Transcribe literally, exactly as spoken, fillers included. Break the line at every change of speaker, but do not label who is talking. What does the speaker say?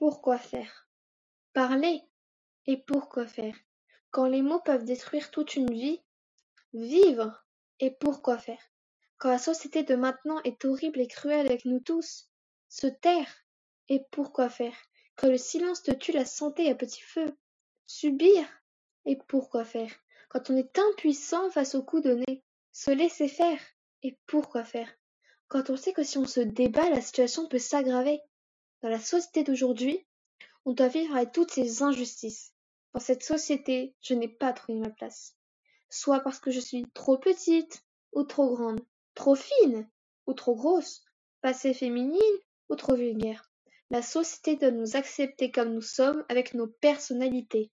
Pourquoi faire? Parler. Et pourquoi faire? Quand les mots peuvent détruire toute une vie, vivre. Et pourquoi faire? Quand la société de maintenant est horrible et cruelle avec nous tous, se taire. Et pourquoi faire? Quand le silence te tue la santé à petit feu, subir. Et pourquoi faire? Quand on est impuissant face aux coups donnés, se laisser faire. Et pourquoi faire? Quand on sait que si on se débat, la situation peut s'aggraver. Dans la société d'aujourd'hui, on doit vivre avec toutes ces injustices. Dans cette société, je n'ai pas trouvé ma place. Soit parce que je suis trop petite ou trop grande, trop fine ou trop grosse, pas assez féminine ou trop vulgaire. La société doit nous accepter comme nous sommes avec nos personnalités.